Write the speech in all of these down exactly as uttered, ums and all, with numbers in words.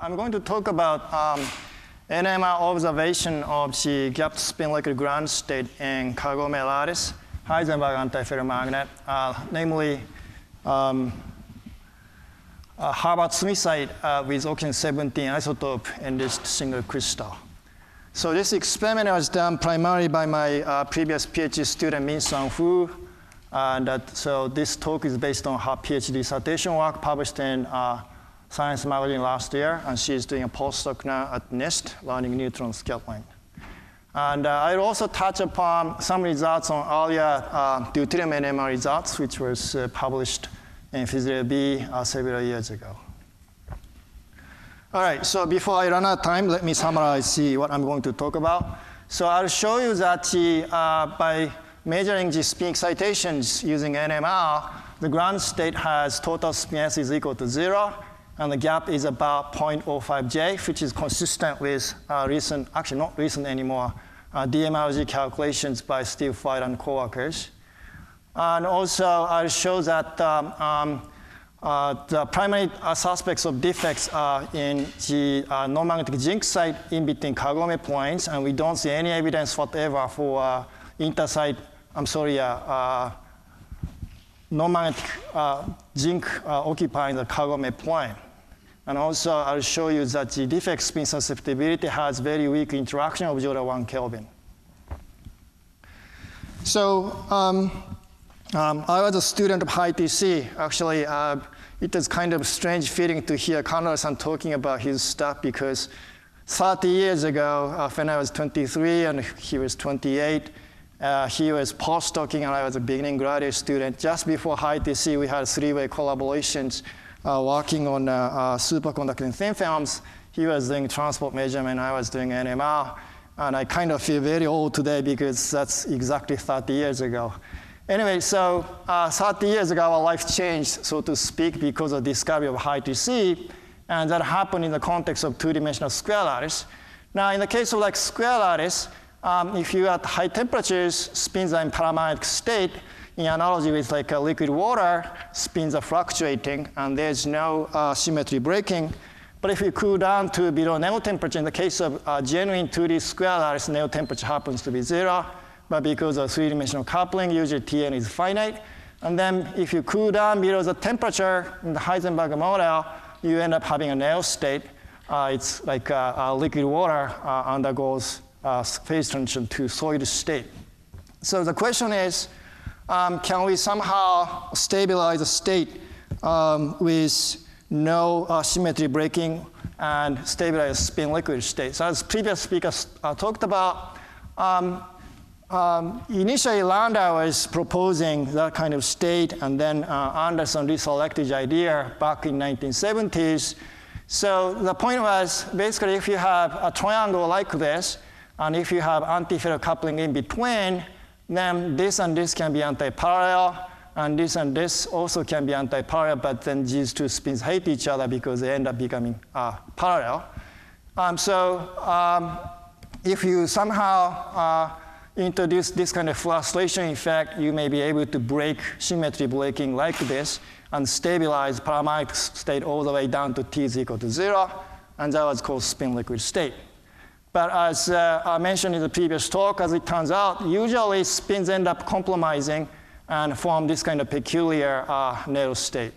I'm going to talk about um, N M R observation of the gapped spin liquid ground state in Kagome lattice Heisenberg antiferromagnet, uh, namely um, uh, Harvard smithite uh, with oxygen seventeen isotope enriched single crystal. So this experiment was done primarily by my uh, previous PhD student Min-Sung Hu. And that, so this talk is based on her PhD dissertation work published in uh, Science magazine last year, and she's doing a postdoc now at NIST, learning neutron scattering. And uh, I'll also touch upon some results on earlier uh, deuterium N M R results, which was uh, published in Physics B uh, several years ago. All right, so before I run out of time, let me summarize see what I'm going to talk about. So I'll show you that the, uh, by measuring the spin excitations using N M R, the ground state has total spin S is equal to zero, and the gap is about zero point zero five J, which is consistent with uh, recent, actually not recent anymore, uh, D M R G calculations by Steve White and coworkers. And also, I'll show that um, um, uh, the primary uh, suspects of defects are in the uh, non-magnetic zinc site in between Kagome points, and we don't see any evidence whatever for uh, intersite, I'm sorry, uh, uh, non-magnetic uh, zinc uh, occupying the Kagome point. And also, I'll show you that the defect spin susceptibility has very weak interaction of zero to one Kelvin. So um, um, I was a student of I T C. Actually, uh, it was kind of strange feeling to hear Conrad-san talking about his stuff, because thirty years ago, uh, when I was twenty-three and he was twenty-eight, uh, he was postdocing and I was a beginning graduate student. Just before I T C, we had three-way collaborations uh, working on uh, uh, superconducting thin films. He was doing transport measurement, I was doing N M R. And I kind of feel very old today because that's exactly thirty years ago. Anyway, so uh, thirty years ago, our life changed, so to speak, because of the discovery of I T C. And that happened in the context of two-dimensional square lattice. Now, in the case of like square lattice, um, if you at high temperatures, spins are in paramagnetic state, in analogy with like a liquid water, spins are fluctuating, and there's no uh, symmetry breaking. But if you cool down to below nil temperature, in the case of uh, genuine two D square lattice, nil temperature happens to be zero. But because of three-dimensional coupling, usually T N is finite. And then if you cool down below the temperature in the Heisenberg model, you end up having a nil state. Uh, it's like uh, uh, liquid water uh, undergoes uh, phase transition to solid state. So the question is, um, can we somehow stabilize a state um, with no uh, symmetry breaking and stabilize spin liquid state? So as previous speakers uh, talked about, um, um, initially Landau was proposing that kind of state, and then uh, Anderson reselected the idea back in nineteen seventies. So the point was, basically, if you have a triangle like this, and if you have antiferro coupling in between, then this and this can be anti-parallel, and this and this also can be anti-parallel, but then these two spins hate each other because they end up becoming uh, parallel. Um, so um, if you somehow uh, introduce this kind of frustration effect, you may be able to break symmetry breaking like this and stabilize paramagnetic state all the way down to T is equal to zero, and that was called spin liquid state. But as uh, I mentioned in the previous talk, as it turns out, usually spins end up compromising and form this kind of peculiar uh, nil state.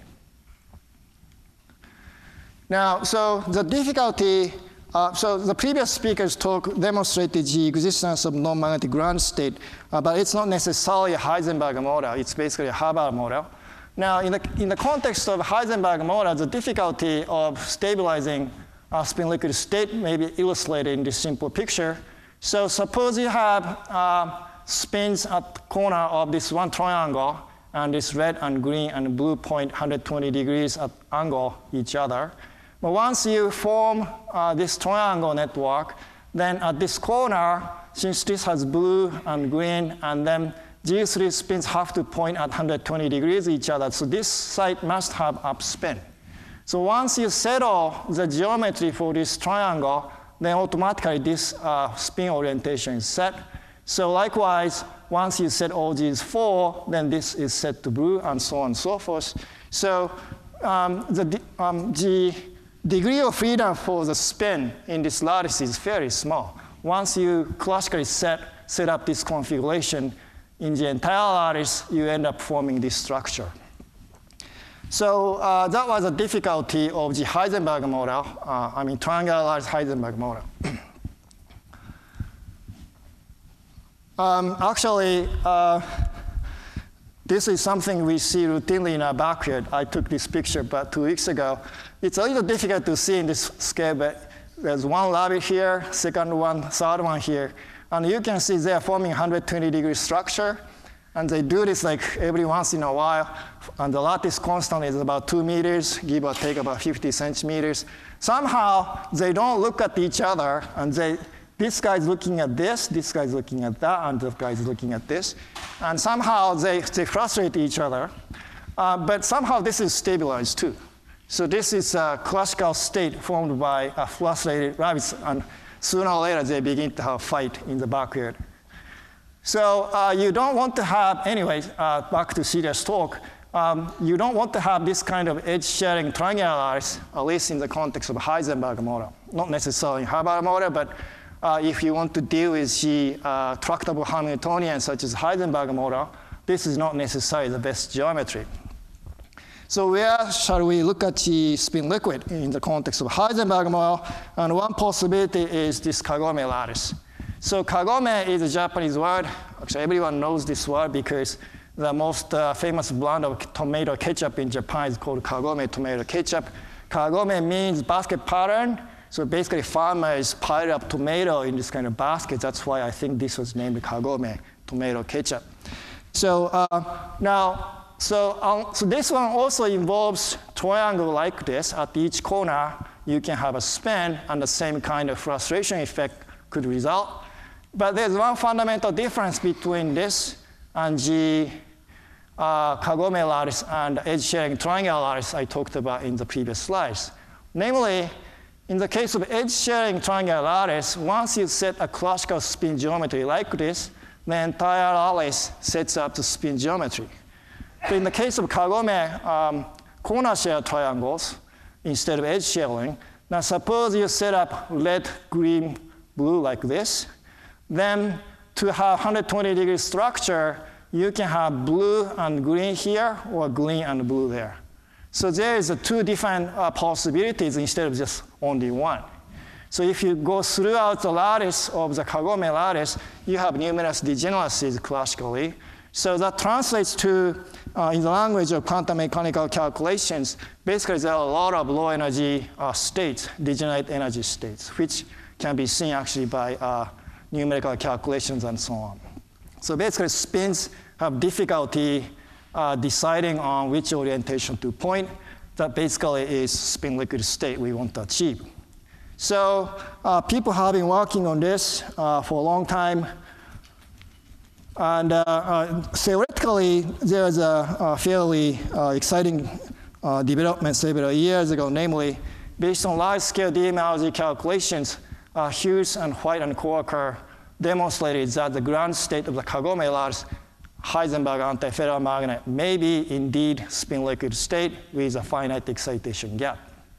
Now, so the difficulty, uh, so the previous speaker's talk demonstrated the existence of non-magnetic ground state, uh, but it's not necessarily a Heisenberg model. It's basically a Hubbard model. Now, in the, in the context of Heisenberg model, the difficulty of stabilizing uh, spin liquid state may be illustrated in this simple picture. So suppose you have uh, spins at the corner of this one triangle, and this red and green and blue point one hundred twenty degrees at angle each other. But once you form uh, this triangle network, then at this corner, since this has blue and green, and then these three spins have to point at one hundred twenty degrees each other, so this site must have upspin. So once you settle the geometry for this triangle, then automatically this uh, spin orientation is set. So likewise, once you set all these four, then this is set to blue, and so on and so forth. So um, the, um, the degree of freedom for the spin in this lattice is very small. Once you classically set, set up this configuration in the entire lattice, you end up forming this structure. So uh, that was a difficulty of the Heisenberg model, uh, I mean triangular lattice Heisenberg model. um, actually, uh, this is something we see routinely in our backyard. I took this picture about two weeks ago. It's a little difficult to see in this scale, but there's one rabbit here, second one, third one here. And you can see they're forming one hundred twenty degree structure. And they do this like every once in a while. And the lattice constant is about two meters, give or take about fifty centimeters. Somehow, they don't look at each other, and they, this guy's looking at this, this guy's looking at that, and this guy's looking at this. And somehow, they, they frustrate each other. Uh, but somehow, this is stabilized too. So this is a classical state formed by uh, frustrated rabbits, and sooner or later, they begin to have a fight in the backyard. So uh, you don't want to have, anyway, uh, back to serious talk, um, you don't want to have this kind of edge-sharing triangular lattice, at least in the context of a Heisenberg model. Not necessarily in Heisenberg model, but uh, if you want to deal with the uh, tractable Hamiltonian, such as Heisenberg model, this is not necessarily the best geometry. So where shall we look at the spin liquid in the context of Heisenberg model? And one possibility is this Kagome lattice. So Kagome is a Japanese word. Actually, everyone knows this word because the most uh, famous brand of tomato ketchup in Japan is called Kagome tomato ketchup. Kagome means basket pattern. So basically, farmers pile up tomato in this kind of basket. That's why I think this was named Kagome tomato ketchup. So uh, now, so, um, so this one also involves triangle like this. At each corner, you can have a spin, and the same kind of frustration effect could result. But there's one fundamental difference between this and the uh, Kagome lattice and edge-sharing triangular lattice I talked about in the previous slides. Namely, in the case of edge-sharing triangular lattice, once you set a classical spin geometry like this, the entire lattice sets up the spin geometry. So in the case of Kagome um, corner share triangles, instead of edge sharing, now suppose you set up red, green, blue like this. Then to have one hundred twenty degree structure, you can have blue and green here, or green and blue there. So there is a two different uh, possibilities instead of just only one. So if you go throughout the lattice of the Kagome lattice, you have numerous degeneracies classically. So that translates to, uh, in the language of quantum mechanical calculations, basically there are a lot of low energy uh, states, degenerate energy states, which can be seen actually by uh, numerical calculations and so on. So basically, spins have difficulty uh, deciding on which orientation to point. That basically is spin liquid state we want to achieve. So uh, people have been working on this uh, for a long time. And uh, uh, theoretically, there's a, a fairly uh, exciting uh, development several years ago, namely, based on large-scale D M R Z calculations, Uh, Hughes and White and Coaker demonstrated that the ground state of the Kagome lattice Heisenberg antiferromagnet may be indeed spin liquid state with a finite excitation gap.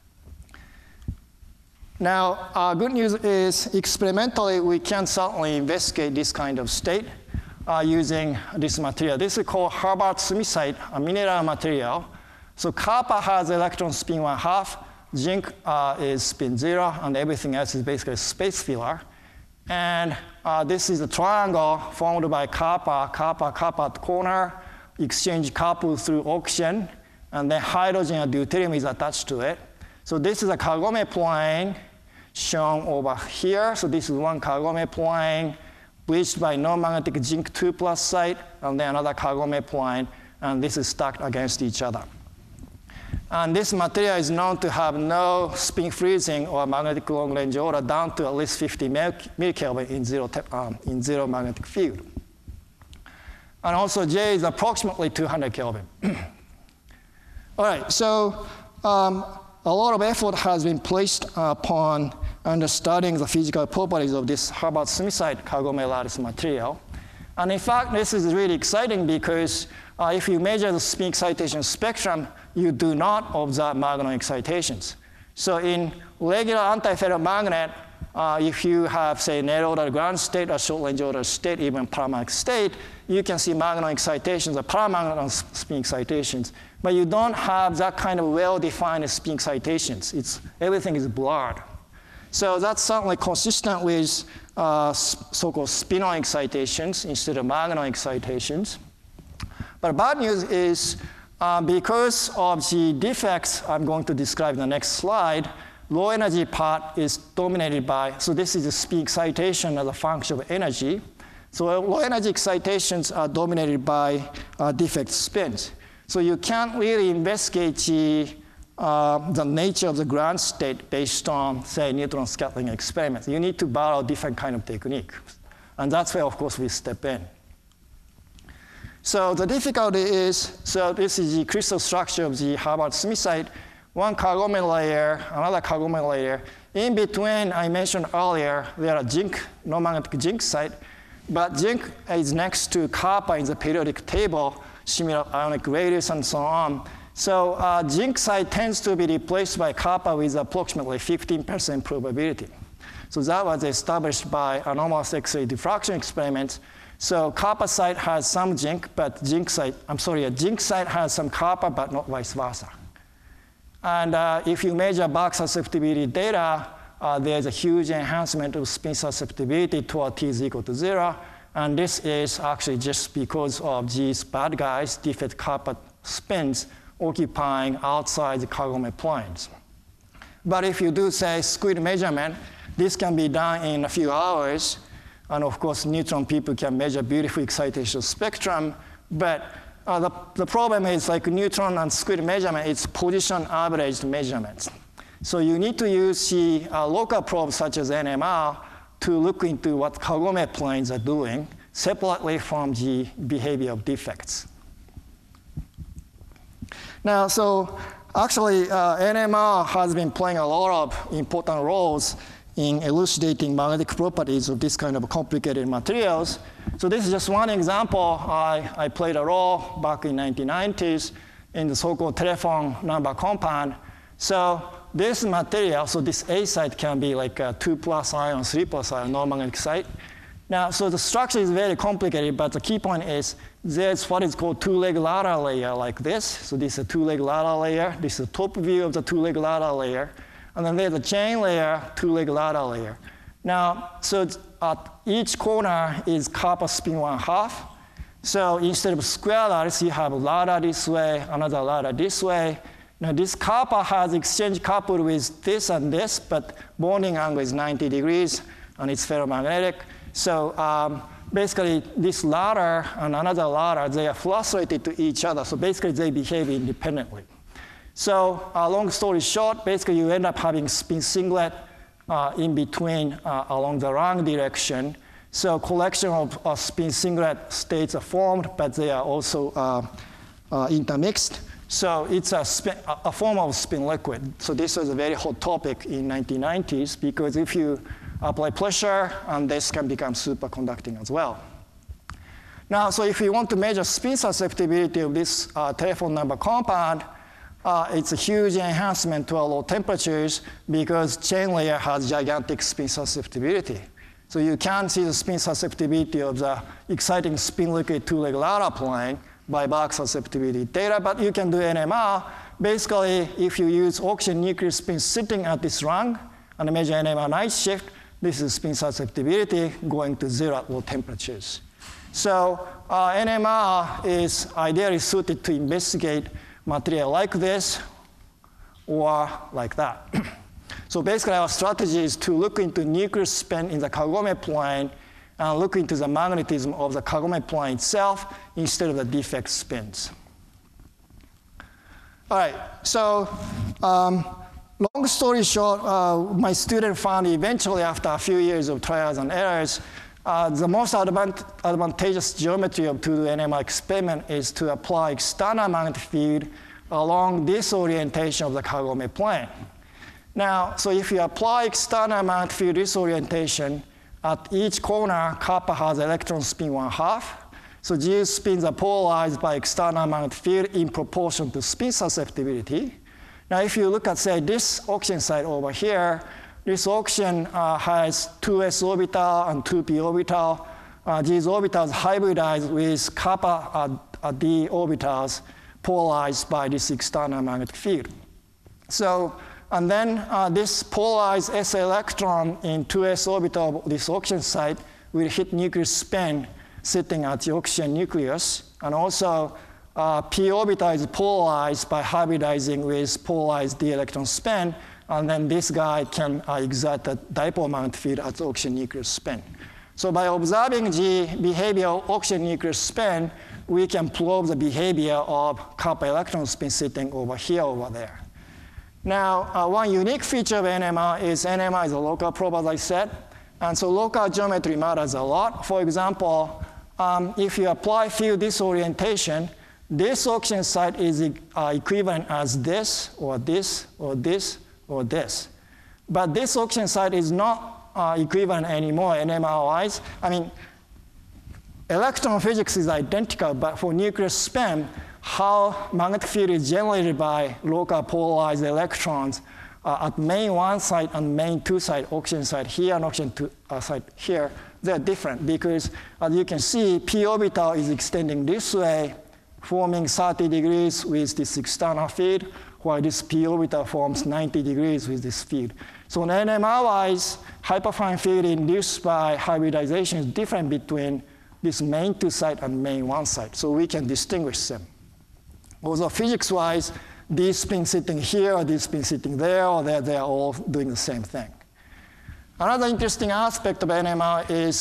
Now, uh, good news is experimentally we can certainly investigate this kind of state uh, using this material. This is called Harbart-Smithite, a mineral material. So copper has electron spin one half. Zinc uh, is spin zero, and everything else is basically space filler. And uh, this is a triangle formed by copper, copper, copper at corner, exchange copper through oxygen, and then hydrogen and deuterium is attached to it. So this is a Kagome plane shown over here. So this is one Kagome plane bridged by non-magnetic zinc two plus site, and then another Kagome plane, and this is stacked against each other. And this material is known to have no spin freezing or magnetic long-range order down to at least fifty millikelvin in zero, um, in zero magnetic field. And also J is approximately two hundred Kelvin. All right, so um, a lot of effort has been placed upon understanding the physical properties of this Harbart-Smithite Kagome lattice material. And in fact, this is really exciting because uh, if you measure the spin excitation spectrum, you do not observe Magnum excitations. So in regular antiferromagnet, uh, if you have, say, net order ground state or short range order state, even paramagnetic state, you can see magnetic excitations or paramagnetic spin excitations. But you don't have that kind of well-defined spin excitations. It's, everything is blurred. So that's certainly consistent with uh, so-called spinor excitations instead of magnetic excitations. But bad news is uh, because of the defects I'm going to describe in the next slide, low energy part is dominated by, so this is a spin excitation as a function of energy. So low energy excitations are dominated by uh, defect spins. So you can't really investigate the, uh, the nature of the ground state based on, say, neutron scattering experiments. You need to borrow a different kind of technique. And that's where, of course, we step in. So the difficulty is, so this is the crystal structure of the Hubbard-Smithite. One Kagome layer, another Kagome layer. In between, I mentioned earlier, there are zinc, non-magnetic zinc site. But zinc is next to copper in the periodic table, similar ionic radius and so on. So uh, zinc site tends to be replaced by copper with approximately fifteen percent probability. So that was established by anomalous X-ray diffraction experiments. So copper site has some zinc, but zinc site, I'm sorry, a zinc site has some copper, but not vice versa. And uh, if you measure Bach susceptibility data, uh, there's a huge enhancement of spin susceptibility toward t is equal to zero. And this is actually just because of these bad guys, defect copper spins occupying outside the Kagome planes. But if you do, say, squid measurement, this can be done in a few hours. And of course, neutron people can measure beautiful excitation spectrum. But uh, the, the problem is, like neutron and squid measurement, it's position averaged measurements. So you need to use the uh, local probes such as N M R to look into what Kagome planes are doing separately from the behavior of defects. Now, so actually, uh, N M R has been playing a lot of important roles in elucidating magnetic properties of this kind of complicated materials. So this is just one example. I, I played a role back in nineteen nineties in the so-called telephone number compound. So this material, so this A site can be like a two plus ion, three plus ion, non-magnetic site. Now, so the structure is very complicated, but the key point is there's what is called two-leg ladder layer like this. So this is a two-leg ladder layer. This is the top view of the two-leg ladder layer. And then there's a chain layer, two-leg ladder layer. Now, so at each corner is copper spin one half. So instead of square ladders, you have a ladder this way, another ladder this way. Now this copper has exchange coupled with this and this, but bonding angle is ninety degrees, and it's ferromagnetic. So um, basically, this ladder and another ladder, they are frustrated to each other. So basically, they behave independently. So uh, long story short, basically you end up having spin singlet uh, in between uh, along the wrong direction. So collection of uh, spin singlet states are formed, but they are also uh, uh, intermixed. So it's a, spin, a form of spin liquid. So this was a very hot topic in nineteen nineties because if you apply pressure, and this can become superconducting as well. Now, so if you want to measure spin susceptibility of this uh, telephone number compound, Uh, it's a huge enhancement to our low temperatures because chain layer has gigantic spin susceptibility. So you can see the spin susceptibility of the exciting spin liquid two-leg ladder plane by Bach susceptibility data, but you can do N M R. Basically, if you use oxygen nuclear spin sitting at this rung and measure N M R night shift, this is spin susceptibility going to zero at low temperatures. So uh, N M R is ideally suited to investigate material like this or like that. So basically our strategy is to look into nuclear spin in the Kagome plane and look into the magnetism of the Kagome plane itself instead of the defect spins. All right, so um, long story short, uh, my student found eventually after a few years of trials and errors, Uh, the most advant advantageous geometry of to do N M R experiment is to apply external magnetic field along this orientation of the Kagome plane. Now, so if you apply external magnetic field this orientation, at each corner, copper has electron spin one half. So these spins are polarized by external magnetic field in proportion to spin susceptibility. Now, if you look at, say, this oxygen site over here, this oxygen uh, has two s orbital and two p orbital. Uh, these orbitals hybridize with kappa uh, uh, d orbitals polarized by this external magnetic field. So, and then uh, this polarized s electron in two s orbital of this oxygen site will hit nuclear spin sitting at the oxygen nucleus. And also, uh, p orbital is polarized by hybridizing with polarized d electron spin. And then this guy can uh, exert a dipole magnetic field at the oxygen nuclear spin. So by observing the behavior of oxygen nuclear spin, we can probe the behavior of kappa electron spin sitting over here, over there. Now, uh, one unique feature of N M R is N M R is a local probe, as I said. And so local geometry matters a lot. For example, um, if you apply field disorientation, this oxygen site is uh, equivalent as this, or this, or this, or this. But this oxygen site is not uh, equivalent anymore N M R-wise. I mean, electron physics is identical, but for nuclear spin, how magnetic field is generated by local polarized electrons uh, at main one site and main two site, oxygen site here and oxygen two uh, site here, they're different because, as you can see, p orbital is extending this way, forming thirty degrees with this external field, while this p orbital forms ninety degrees with this field. So N M R-wise, hyperfine field induced by hybridization is different between this main two site and main one site, so we can distinguish them. Also, physics-wise, these spins sitting here or these spins sitting there, or they're, they're all doing the same thing. Another interesting aspect of N M R is,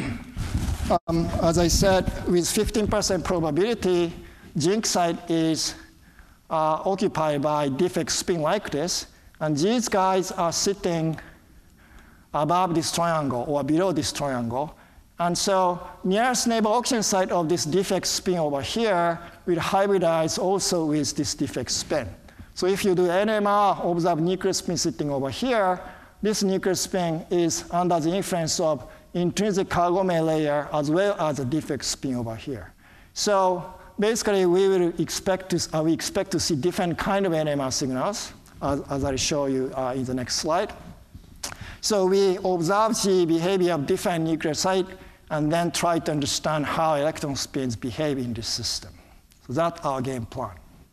um, as I said, with fifteen percent probability, zinc site is uh, occupied by defect spin like this, and these guys are sitting above this triangle or below this triangle. And so nearest neighbor oxygen site of this defect spin over here will hybridize also with this defect spin. So if you do N M R, observe nuclear spin sitting over here, this nuclear spin is under the influence of intrinsic Kagome layer as well as a defect spin over here. So basically, we will expect to, uh, we expect to see different kind of N M R signals, as, as I'll show you uh, in the next slide. So we observe the behavior of different nuclear sites and then try to understand how electron spins behave in this system. So that's our game plan.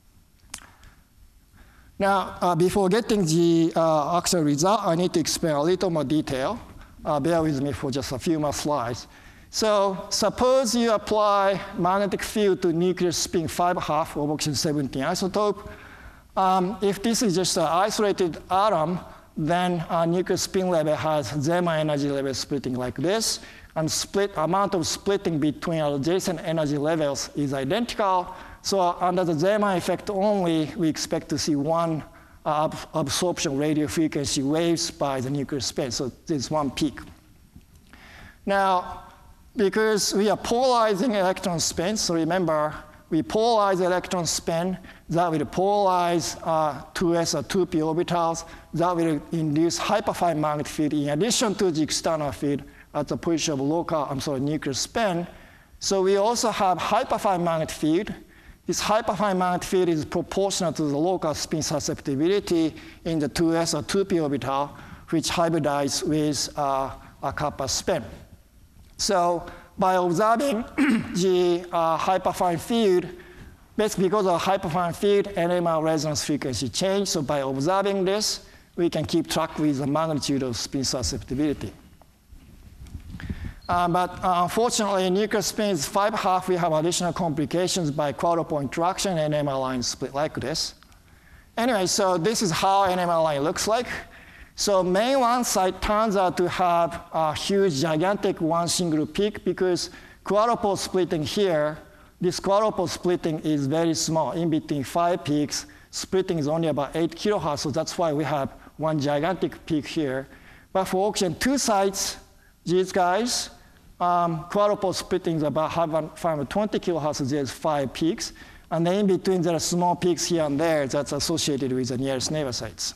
Now, uh, before getting the uh, actual result, I need to explain a little more detail. Uh, bear with me for just a few more slides. So suppose you apply magnetic field to nuclear spin five half of oxygen seventeen isotope. Um, if this is just an isolated atom, then a nuclear spin level has Zeeman energy level splitting like this, and split amount of splitting between adjacent energy levels is identical. So under the Zeeman effect only, we expect to see one uh, ab absorption radio frequency waves by the nuclear spin. So there's one peak. Now, because we are polarizing electron spin, so remember, we polarize electron spin, that will polarize uh, two s or two p orbitals, that will induce hyperfine magnetic field in addition to the external field at the position of local, I'm sorry, nuclear spin. So we also have hyperfine magnetic field. This hyperfine magnetic field is proportional to the local spin susceptibility in the two s or two p orbital, which hybridize with uh, a kappa spin. So by observing the uh, hyperfine field, basically because of hyperfine field, N M R resonance frequency change. So by observing this, we can keep track with the magnitude of spin susceptibility. Uh, but uh, unfortunately, nuclear spin is five half. We have additional complications by quadrupole interaction. N M R line split like this. Anyway, so this is how N M R line looks like. So main one site turns out to have a huge, gigantic one single peak because quadrupole splitting here, this quadrupole splitting is very small. In between five peaks, splitting is only about eight kilohertz, so that's why we have one gigantic peak here. But for oxygen two sites, these guys, um, quadrupole splitting is about five hundred twenty kilohertz, there's five peaks. And then in between, there are small peaks here and there that's associated with the nearest neighbor sites.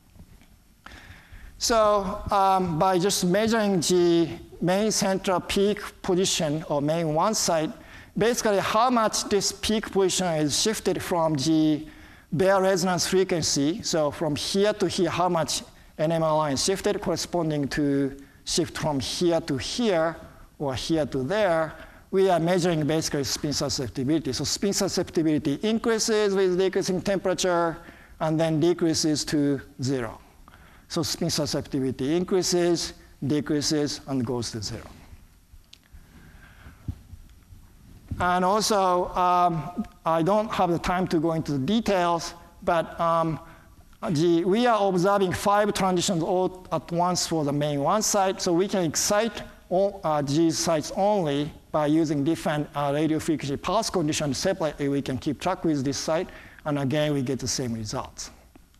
So um, by just measuring the main central peak position or main one site, basically how much this peak position is shifted from the bare resonance frequency. So from here to here, how much N M R line shifted corresponding to shift from here to here or here to there. We are measuring basically spin susceptibility. So spin susceptibility increases with decreasing temperature and then decreases to zero. So spin susceptibility increases, decreases, and goes to zero. And also, um, I don't have the time to go into the details, but um, the, we are observing five transitions all at once for the main one site. So we can excite all uh, these sites only by using different uh, radio frequency pulse conditions separately. We can keep track with this site, and again, we get the same results.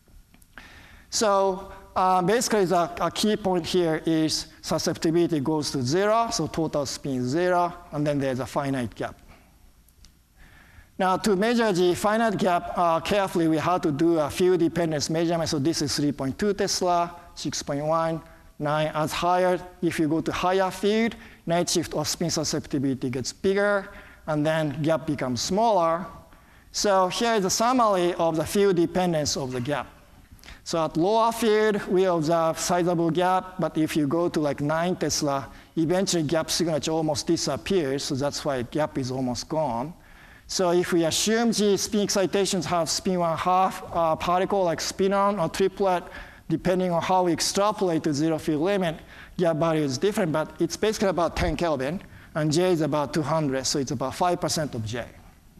So uh, basically, the a key point here is susceptibility goes to zero, so total spin is zero, and then there's a finite gap. Now, to measure the finite gap uh, carefully, we have to do a field dependence measurement. So this is three point two Tesla, six point one, nine. As higher, if you go to higher field, night shift or spin susceptibility gets bigger, and then gap becomes smaller. So here is a summary of the field dependence of the gap. So at lower field, we observe sizable gap, but if you go to like nine Tesla, eventually gap signature almost disappears, so that's why gap is almost gone. So if we assume the spin excitations have spin one half uh, particle like spin-on or triplet, depending on how we extrapolate the zero field limit, gap value is different, but it's basically about ten Kelvin, and J is about two hundred, so it's about five percent of J.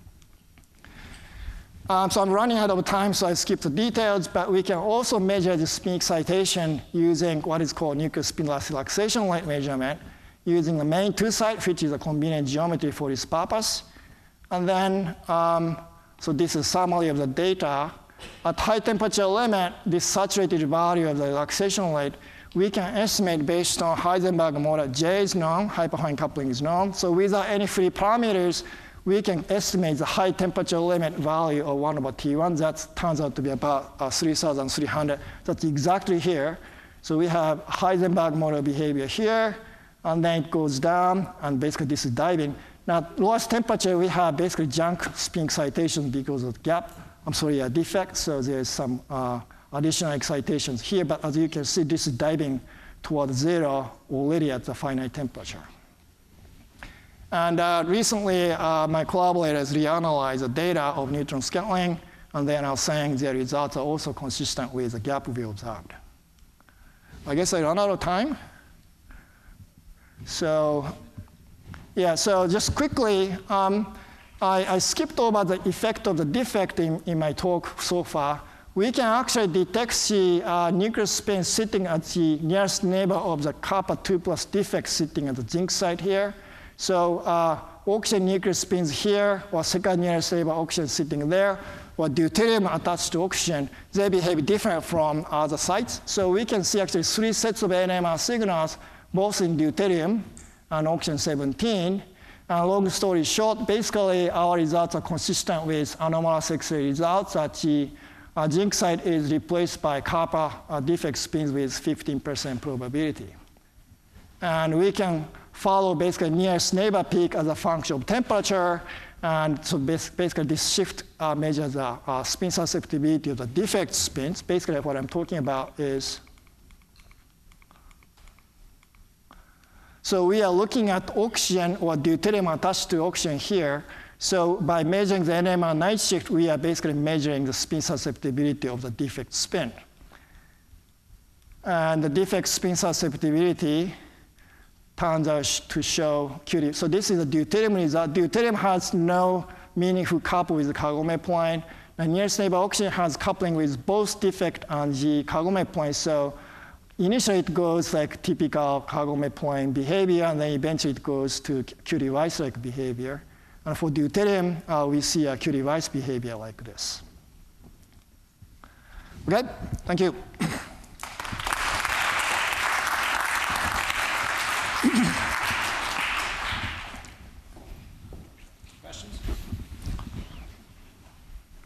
Um, so I'm running out of time, so I skipped the details, but we can also measure the spin excitation using what is called nuclear spin loss relaxation rate measurement, using the main two site, which is a convenient geometry for this purpose. And then, um, so this is a summary of the data. At high temperature limit, this saturated value of the relaxation rate, we can estimate based on Heisenberg model. J is known, hyperfine coupling is known. So without any free parameters, we can estimate the high temperature limit value of one over T one. That turns out to be about uh, three thousand three hundred. That's exactly here. So we have Heisenberg model behavior here, and then it goes down, and basically this is diving. Now, lowest temperature, we have basically junk spin excitation because of gap. I'm sorry, a defect, so there's some uh, additional excitations here, but as you can see, this is diving toward zero already at the finite temperature. And uh, recently, uh, my collaborators reanalyzed the data of neutron scattering, and then I was saying their results are also consistent with the gap we observed. I guess I ran out of time. So, yeah, so just quickly, um, I, I skipped over the effect of the defect in, in my talk so far. We can actually detect the uh, nuclear spin sitting at the nearest neighbor of the kappa two plus defect sitting at the zinc site here. So uh, oxygen nuclear spins here, or second nearest neighbor oxygen sitting there, or deuterium attached to oxygen, they behave different from other sites. So we can see actually three sets of N M R signals, both in deuterium and oxygen seventeen. And long story short, basically our results are consistent with anomalous X-ray results that the uh, zinc site is replaced by kappa uh, defect spins with fifteen percent probability. And we can follow basically nearest neighbor peak as a function of temperature. And so basically this shift uh, measures the uh, spin susceptibility of the defect spins. Basically what I'm talking about is, so we are looking at oxygen or deuterium attached to oxygen here. So by measuring the N M R night shift, we are basically measuring the spin susceptibility of the defect spin. And the defect spin susceptibility turns out to show Q D. So this is a deuterium result. Deuterium has no meaningful couple with the Kagome plane. The nearest neighbor oxygen has coupling with both defect and the Kagome plane. So initially it goes like typical Kagome plane behavior, and then eventually it goes to Curie Weiss-like behavior. And for deuterium, uh, we see a Curie Weiss behavior like this. Okay, thank you. Questions?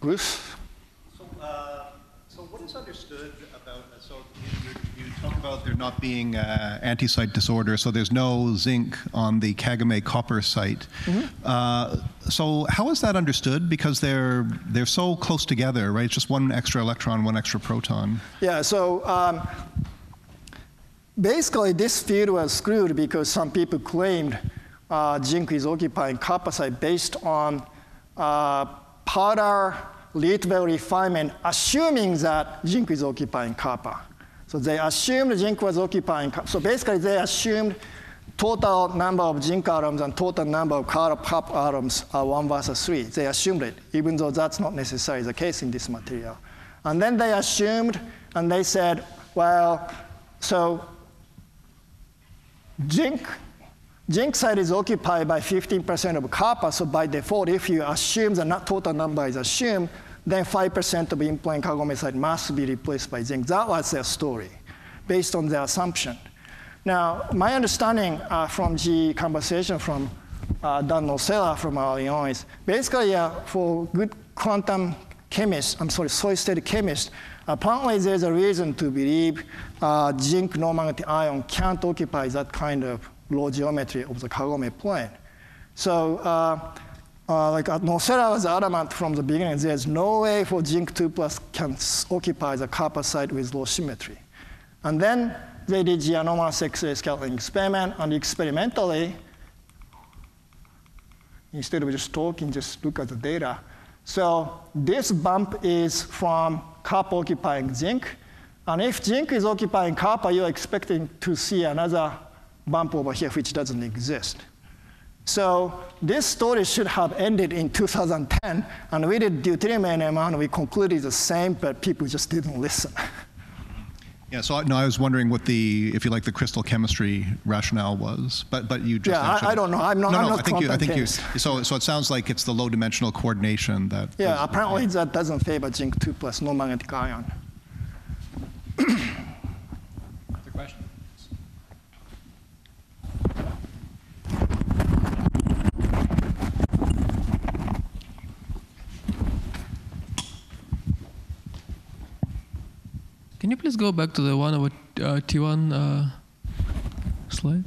Bruce? So, uh, so what is understood about, uh, so you, you, you talk about there there not being uh, anti-site disorder, so there's no zinc on the Kagame copper site. Mm-hmm. uh, so how is that understood? Because they're they're so close together, right? It's just one extra electron, one extra proton. Yeah. So um, basically, this field was screwed because some people claimed uh, zinc is occupying copper site based on uh, powder Rietveld refinement, assuming that zinc is occupying copper. So they assumed zinc was occupying copper. So basically, they assumed total number of zinc atoms and total number of copper atoms are one versus three. They assumed it, even though that's not necessarily the case in this material. And then they assumed, and they said, well, so zinc, zinc site is occupied by fifteen percent of copper, so by default, if you assume the total number is assumed, then five percent of in-plane Kagome site must be replaced by zinc. That was their story, based on their assumption. Now, my understanding uh, from the conversation from uh, Dan Nocella from early on is basically uh, for good quantum chemists, I'm sorry, solid state chemists, apparently there's a reason to believe uh, zinc non-magnetic ion can't occupy that kind of low geometry of the Kagome plane. So, uh, uh, like uh, Nocella was adamant from the beginning, there's no way for zinc two plus can occupy the copper site with low symmetry. And then they did the anomalous X-ray scattering experiment, and experimentally, instead of just talking, just look at the data. So this bump is from copper occupying zinc. And if zinc is occupying copper, you're expecting to see another bump over here, which doesn't exist. So this story should have ended in two thousand ten, and we did deuterium N M R, and we concluded the same, but people just didn't listen. Yeah, so no, I was wondering what the, if you like, the crystal chemistry rationale was, but but you just yeah, I, I don't know. I'm not. No, I'm no, not I think you. I think you. chemist. So so it sounds like it's the low dimensional coordination that. Yeah, is, apparently that doesn't favor zinc two plus non-magnetic ion. Other questions? Can you please go back to the one about uh, T one uh, slide?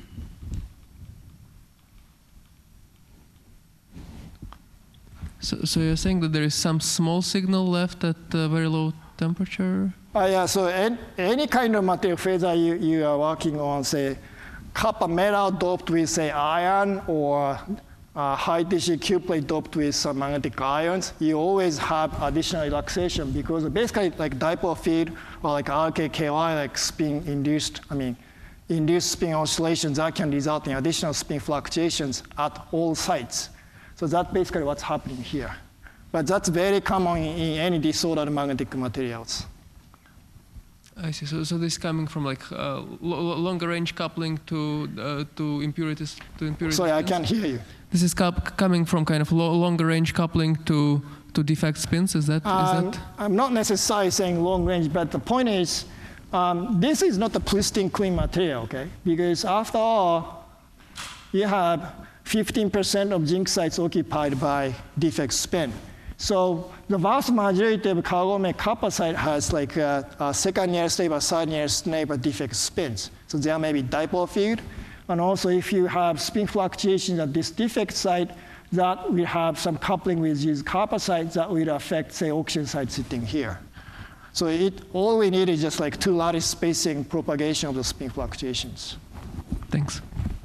So, so you're saying that there is some small signal left at uh, very low temperature? Uh, yeah, so any, any kind of material phasor you, you are working on, say, copper metal doped with, say, iron, or uh, high tissue cuprate doped with some magnetic ions, you always have additional relaxation because basically like dipole field or like R K K Y, like spin induced, I mean, induced spin oscillations that can result in additional spin fluctuations at all sites. So that's basically what's happening here. But that's very common in, in any disordered magnetic materials. I see. So, so this is coming from like uh, lo longer range coupling to uh, to impurities to impurities. Sorry, I spins? can't hear you. This is coming from kind of lo longer range coupling to to defect spins. Is that? Um, is that? I'm not necessarily saying long range, but the point is, um, this is not a pristine clean material, okay? Because after all, you have fifteen percent of zinc sites occupied by defect spin. So the vast majority of Kagome copper site has like a, a second nearest neighbor, third nearest neighbor defect spins. So there may be dipole field. And also if you have spin fluctuations at this defect site, that will have some coupling with these copper sites that will affect, say, oxygen site sitting here. So it, all we need is just like two lattice spacing propagation of the spin fluctuations. Thanks.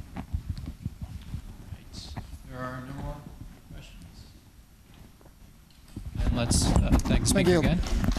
There are no more questions. And let's uh, thank the Thank speaker you. again.